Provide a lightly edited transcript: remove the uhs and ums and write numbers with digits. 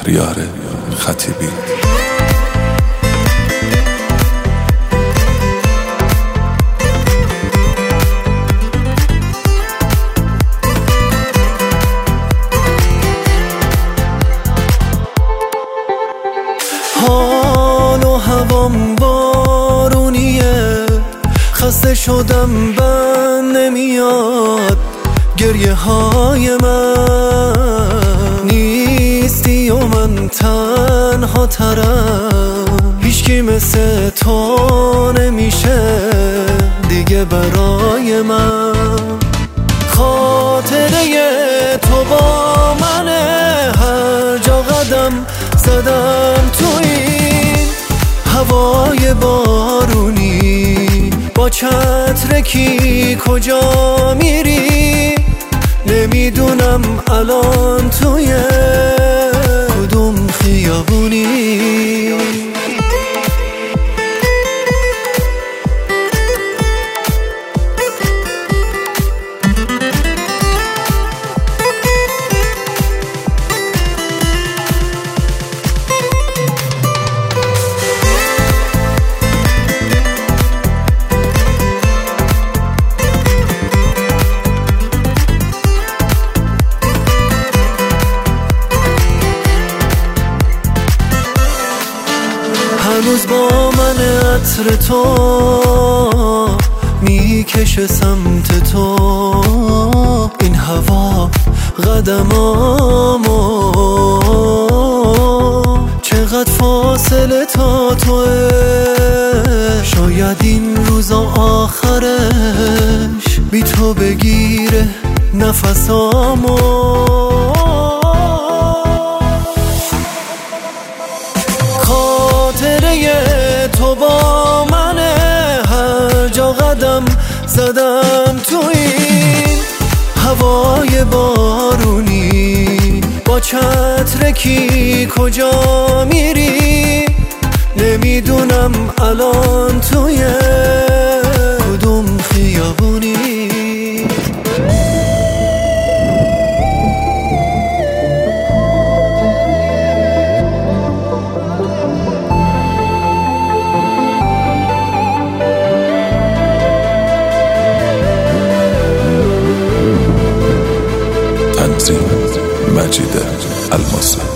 شهریار خطیبی. حال و هوام بارونیه، خسته شدم بند نمیاد گریه های من. نیستی و من تنها ترم، هیچکی مثل تو نمیشه دیگه برای من. خاطره تو با منه، هر جا قدم زدم تو این هوای بارونی. با چترکی کجا میری؟ نمیدونم الان توی کدوم خیابونی. هنوز با من عطر تو میکشه سمت تو، این هوا قدمامو چقدر فاصله تا توه. شاید این روزا آخرش بی تو بگیره نفسامو. خاطره تو با منه، هر جا قدم زدم تو این هوای بارونی. با چترکی کجا میری؟ نمیدونم الان توی کدوم خیابونی. تنظیم مجید الماسی.